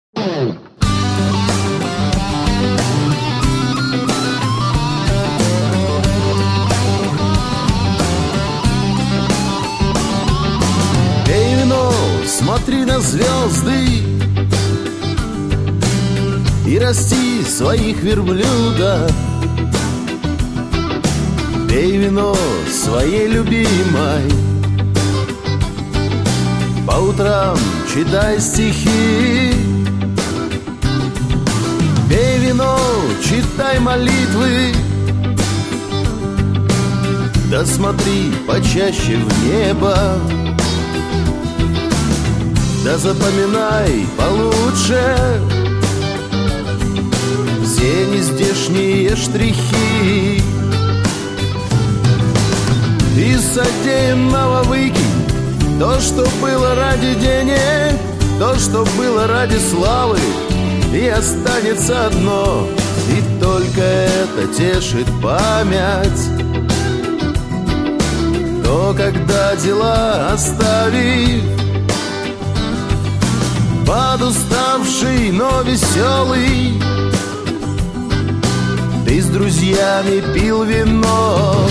Пей вино, смотри на звезды и расти своих верблюдов. Пей вино своей любимой, по утрам читай стихи. Пей вино, читай молитвы, да смотри почаще в небо, да запоминай получше все нездешние штрихи. Из содеянного выкинь то, что было ради денег, то, что было ради славы, и останется одно, и только это тешит память. То, когда дела оставив, подуставший, но веселый, ты с друзьями пил вино.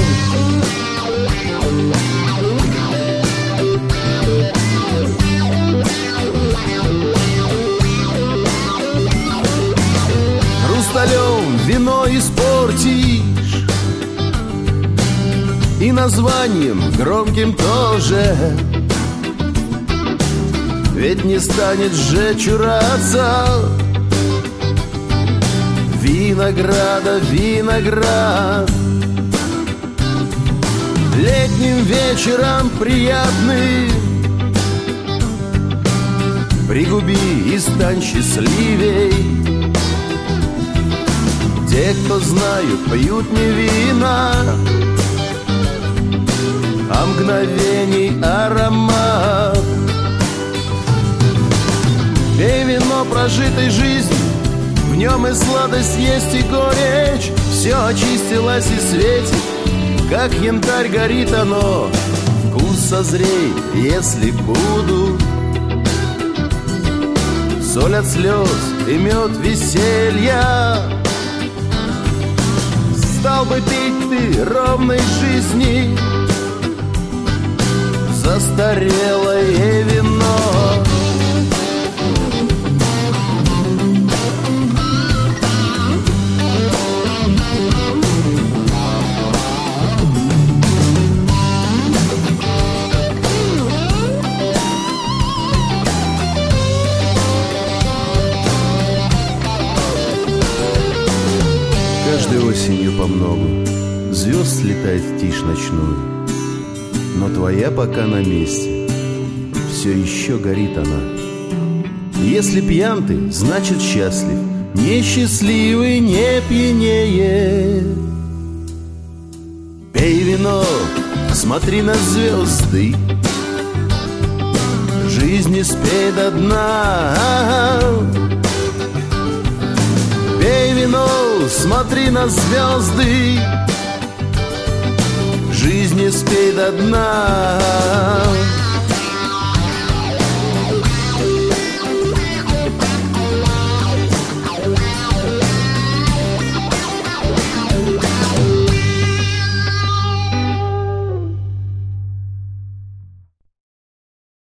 Хрусталем вино испортишь, и названием громким тоже. Ведь не станет же чураться винограда виноград. Летним вечером приятным пригуби и стань счастливей. Те, кто знают, пьют не вина, а мгновений аромат. Пей вино прожитой жизни, в нем и сладость есть, и горечь. Все очистилось и светит, как янтарь горит оно. Вкус созреет, если буду соль от слез и мед веселья. Стал бы пить ты ровной жизни застарелое вино. Каждой осенью помногу звезд слетает в тишь ночную, но твоя пока на месте, все еще горит она. Если пьян ты, значит счастлив, несчастливый не пьянее. Пей вино, смотри на звезды, жизни спей до дна. Пей вино, смотри на звезды, жизни спей до дна.